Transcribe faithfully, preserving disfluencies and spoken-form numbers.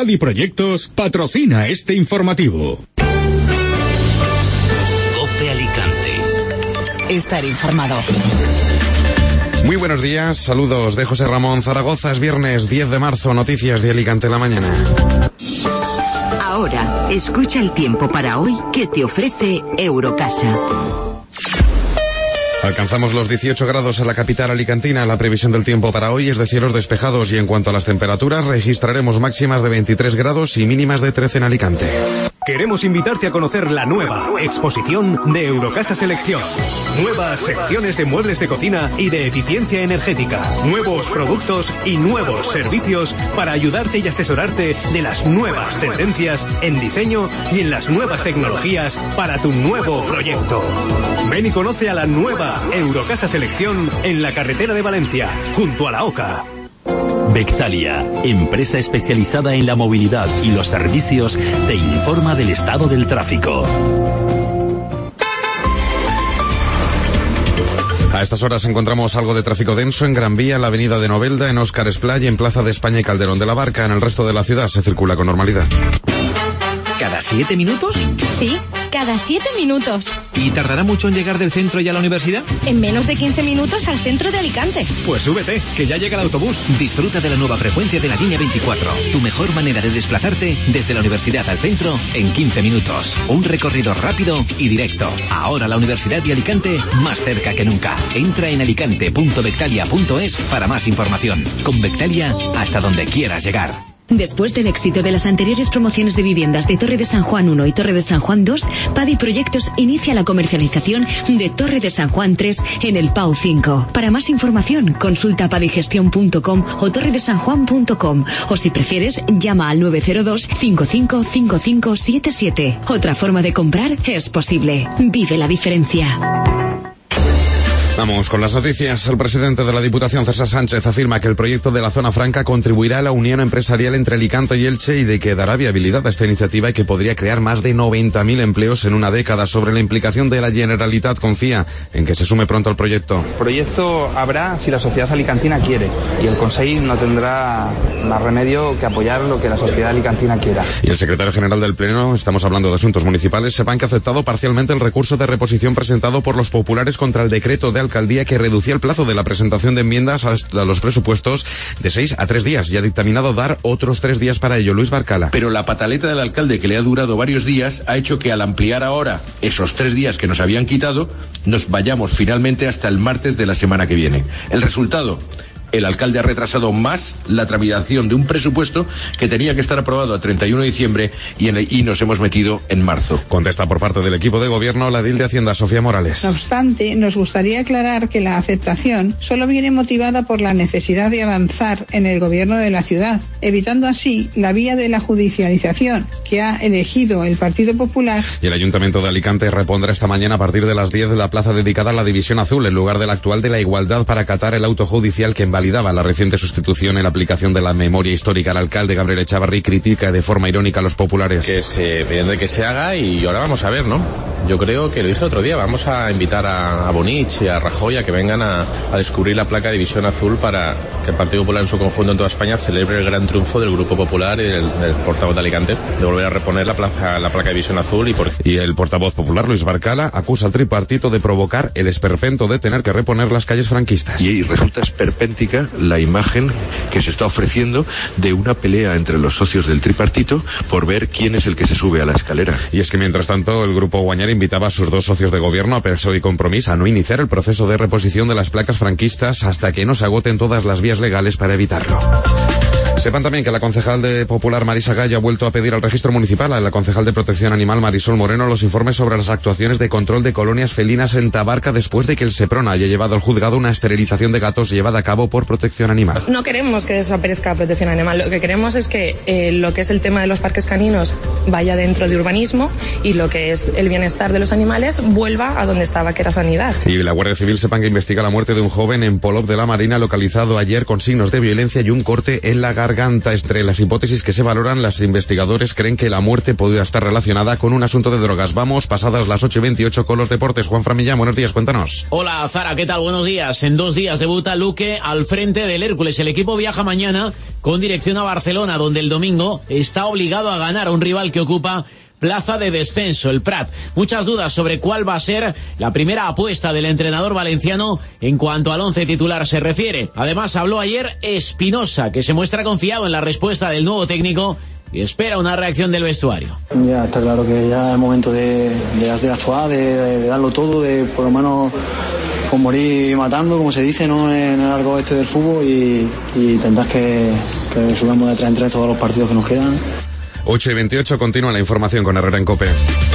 Padi Proyectos patrocina este informativo. COPE Alicante. Estar informado. Muy buenos días, saludos de José Ramón Zaragoza. Es viernes diez de marzo, noticias de Alicante en la mañana. Ahora, escucha el tiempo para hoy que te ofrece Eurocasa. Alcanzamos los dieciocho grados en la capital alicantina. La previsión del tiempo para hoy es de cielos despejados y en cuanto a las temperaturas registraremos máximas de veintitrés grados y mínimas de trece en Alicante. Queremos invitarte a conocer la nueva exposición de Eurocasa Selección. Nuevas secciones de muebles de cocina y de eficiencia energética. Nuevos productos y nuevos servicios para ayudarte y asesorarte de las nuevas tendencias en diseño y en las nuevas tecnologías para tu nuevo proyecto. Ven y conoce a la nueva Eurocasa Selección en la carretera de Valencia, junto a la Oca. Bectalia, empresa especializada en la movilidad y los servicios, te informa del estado del tráfico. A estas horas encontramos algo de tráfico denso en Gran Vía, en la avenida de Novelda, en Óscar Esplay, en Plaza de España y Calderón de la Barca. En el resto de la ciudad se circula con normalidad. ¿Cada siete minutos? Sí, cada siete minutos. ¿Y tardará mucho en llegar del centro y a la universidad? En menos de quince minutos al centro de Alicante. Pues súbete, que ya llega el autobús. Disfruta de la nueva frecuencia de la línea veinticuatro. Tu mejor manera de desplazarte desde la universidad al centro en quince minutos. Un recorrido rápido y directo. Ahora la Universidad de Alicante más cerca que nunca. Entra en alicante punto bectalia punto es para más información. Con Bectalia, hasta donde quieras llegar. Después del éxito de las anteriores promociones de viviendas de Torre de San Juan uno y Torre de San Juan dos, Padi Proyectos inicia la comercialización de Torre de San Juan tres en el Pau cinco. Para más información, consulta padigestión punto com o torre de san juan punto com o si prefieres, llama al nueve cero dos, cinco cinco cinco cinco siete siete. Otra forma de comprar es posible. Vive la diferencia. Vamos con las noticias. El presidente de la Diputación, César Sánchez, afirma que el proyecto de la Zona Franca contribuirá a la unión empresarial entre Alicante y Elche y de que dará viabilidad a esta iniciativa y que podría crear más de noventa mil empleos en una década. Sobre la implicación de la Generalitat, confía en que se sume pronto al proyecto. El proyecto habrá si la sociedad alicantina quiere y el Consell no tendrá más remedio que apoyar lo que la sociedad alicantina quiera. Y el secretario general del Pleno, estamos hablando de asuntos municipales, sepan que ha aceptado parcialmente el recurso de reposición presentado por los populares contra el decreto de alcaldía que reducía el plazo de la presentación de enmiendas a los presupuestos de seis a tres días y ha dictaminado dar otros tres días para ello. Luis Barcala. Pero la pataleta del alcalde, que le ha durado varios días, ha hecho que al ampliar ahora esos tres días que nos habían quitado, nos vayamos finalmente hasta el martes de la semana que viene. El resultado: el alcalde ha retrasado más la tramitación de un presupuesto que tenía que estar aprobado a treinta y uno de diciembre y, en el, y nos hemos metido en marzo. Contesta por parte del equipo de gobierno la edil de Hacienda, Sofía Morales. No obstante, nos gustaría aclarar que la aceptación solo viene motivada por la necesidad de avanzar en el gobierno de la ciudad, evitando así la vía de la judicialización que ha elegido el Partido Popular. Y el Ayuntamiento de Alicante repondrá esta mañana a partir de las diez de la plaza dedicada a la División Azul, en lugar del actual de la Igualdad, para acatar el auto judicial que en validaba la reciente sustitución en la aplicación de la memoria histórica. El alcalde Gabriel Echavarri critica de forma irónica a los populares. Que se pretende que se haga y ahora vamos a ver, ¿no? Yo creo que lo dije el otro día, vamos a invitar a, a Bonich y a Rajoy a que vengan a, a descubrir la placa División Azul para que el Partido Popular en su conjunto en toda España celebre el gran triunfo del Grupo Popular y del, del portavoz de Alicante de volver a reponer la, plaza, la placa División Azul. Y, por... y el portavoz popular, Luis Barcala, acusa al tripartito de provocar el esperpento de tener que reponer las calles franquistas. Y resulta esperpéntica la imagen que se está ofreciendo de una pelea entre los socios del tripartito por ver quién es el que se sube a la escalera. Y es que mientras tanto el Grupo Guanyar invitaba a sus dos socios de gobierno, a P S O E y Compromís, a no iniciar el proceso de reposición de las placas franquistas hasta que no se agoten todas las vías legales para evitarlo. Sepan también que la concejal de Popular, Marisa Gallo, ha vuelto a pedir al registro municipal a la concejal de Protección Animal, Marisol Moreno, los informes sobre las actuaciones de control de colonias felinas en Tabarca después de que el Seprona haya llevado al juzgado una esterilización de gatos llevada a cabo por Protección Animal. No queremos que desaparezca Protección Animal, lo que queremos es que eh, lo que es el tema de los parques caninos vaya dentro de urbanismo y lo que es el bienestar de los animales vuelva a donde estaba, que era sanidad. Y la Guardia Civil, sepan que investiga la muerte de un joven en Polop de la Marina, localizado ayer con signos de violencia y un corte en la garganta. garganta. Entre las hipótesis que se valoran, los investigadores creen que la muerte podría estar relacionada con un asunto de drogas. Vamos, pasadas las ocho y veintiocho con los deportes. Juan Framillán, buenos días, cuéntanos. Hola, Zara, ¿qué tal? Buenos días. En dos días debuta Luque al frente del Hércules. El equipo viaja mañana con dirección a Barcelona, donde el domingo está obligado a ganar a un rival que ocupa plaza de descenso, el Prat. Muchas dudas sobre cuál va a ser la primera apuesta del entrenador valenciano en cuanto al once titular se refiere. Además, habló ayer Espinosa, que se muestra confiado en la respuesta del nuevo técnico y espera una reacción del vestuario. Ya está claro que ya es el momento de, de, de actuar, de, de darlo todo, de por lo menos con morir matando, como se dice, ¿no?, en el arco este del fútbol, y, y intentar que, que subamos de tres en tres todos los partidos que nos quedan. ocho y veintiocho, continúa la información con Herrera en COPE.